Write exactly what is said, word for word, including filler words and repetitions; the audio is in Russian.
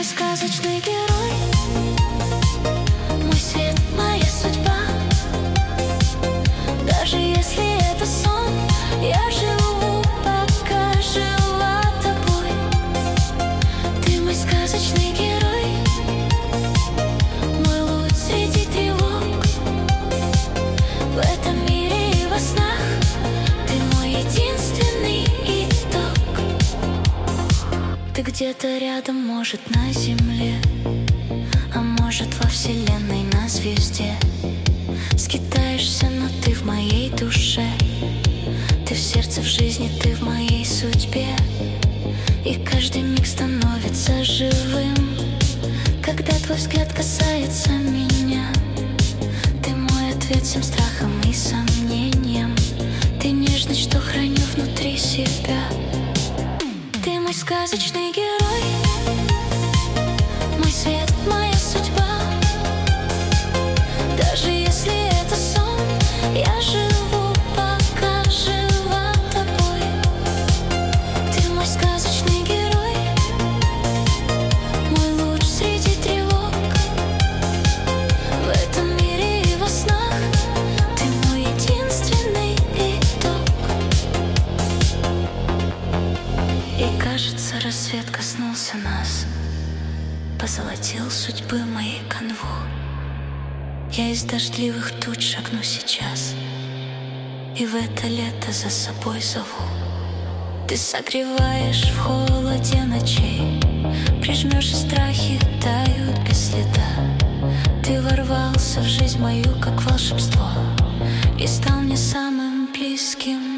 мой сказочный герой, мой свет, моя судьба. Даже если это сон, я живу, пока жива тобой. Ты мой сказочный герой, мой луч среди тревог. В этом мире и во снах ты мой единственный итог. Ты где-то рядом, может, на земле, а может, во вселенной, на звезде. Скитаешься, но ты в моей душе. Ты в сердце, в жизни, ты в моей судьбе. И каждый миг становится живым, когда твой взгляд касается меня. Ты мой ответ всем страхам и сомнениям. Ты нежность, что храню внутри себя. Ты мой сказочный герой, мой свет, моя судьба. Даже если это сон, я живу, пока жива тобой. Ты мой сказочный герой, мой луч среди тревог. В этом мире и во снах ты мой единственный итог. И кажется, рассвет коснулся нас, позолотил судьбы моей канву. Я из дождливых туч шагну сейчас, и в это лето за собой зову. Ты согреваешь в холоде ночей, прижмешь, и страхи тают без следа. Ты ворвался в жизнь мою, как волшебство, и стал мне самым близким.